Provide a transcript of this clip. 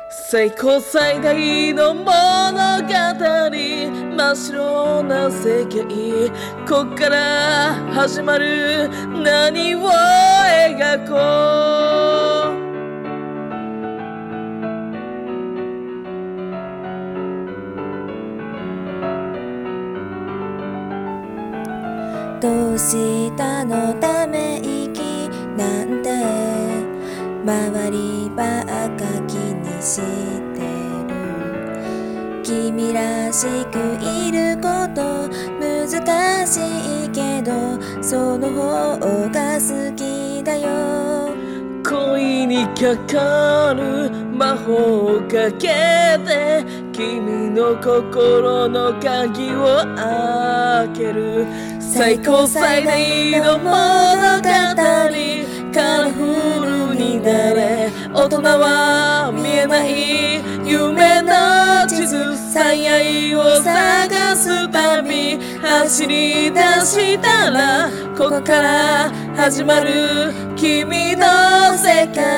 最高最大の物語、真っ白な世界、こっから始まる、何を描こう。 どうしたのため息なんて周りばっか気にしてる。君らしくいること難しいけどその方が好きだよ。 恋にかかる魔法をかけて君の心の鍵を開ける。最高最大の物語、カラフルに誰大人は見えない夢の地図、最愛を探す旅、走り出したらここから始まる君の世界。